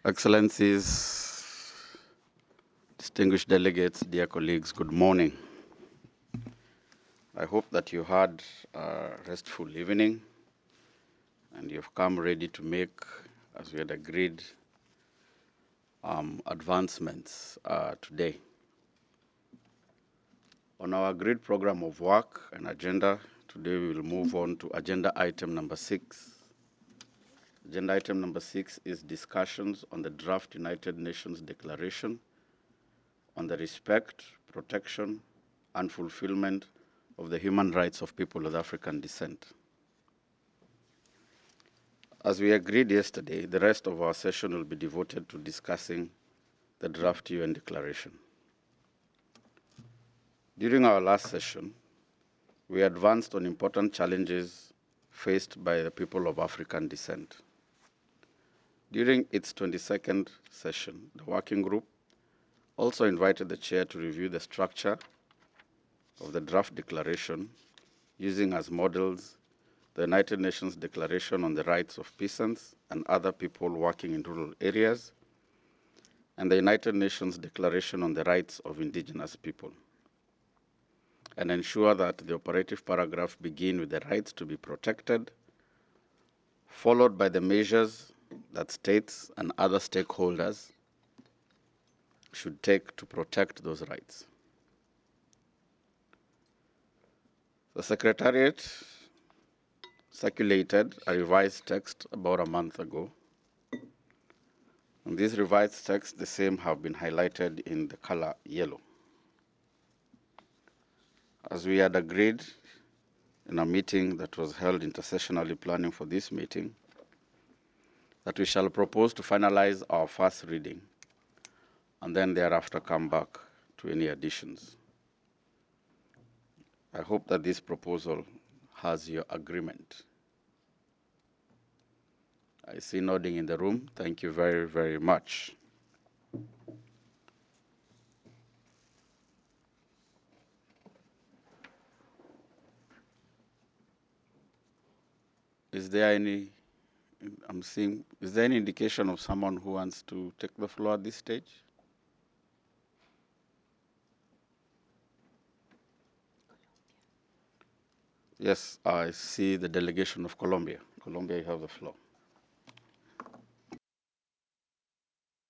Excellencies, distinguished delegates, dear colleagues, good morning. I hope that you had a restful evening and you've come ready to make, as we had agreed, advancements today. On our agreed program of work and agenda, today we will move on to agenda item number 6. Agenda item number 6 is discussions on the draft United Nations Declaration on the respect, protection, and fulfillment of the human rights of people of African descent. As we agreed yesterday, the rest of our session will be devoted to discussing the draft UN declaration. During our last session, we advanced on important challenges faced by the people of African descent. During its 22nd session, the working group also invited the chair to review the structure of the draft declaration using as models the United Nations Declaration on the Rights of Peasants and Other People Working in Rural Areas, and the United Nations Declaration on the Rights of Indigenous People, and ensure that the operative paragraph begin with the rights to be protected, followed by the measures that states and other stakeholders should take to protect those rights. The Secretariat circulated a revised text about a month ago. In this revised text, the same have been highlighted in the color yellow. As we had agreed in a meeting that was held intersessionally planning for this meeting, that we shall propose to finalize our first reading and then thereafter come back to any additions. I hope that this proposal has your agreement. I see nodding in the room. Thank you very, very much. Is there any indication of someone who wants to take the floor at this stage? Yes, I see the delegation of Colombia. Colombia, you have the floor.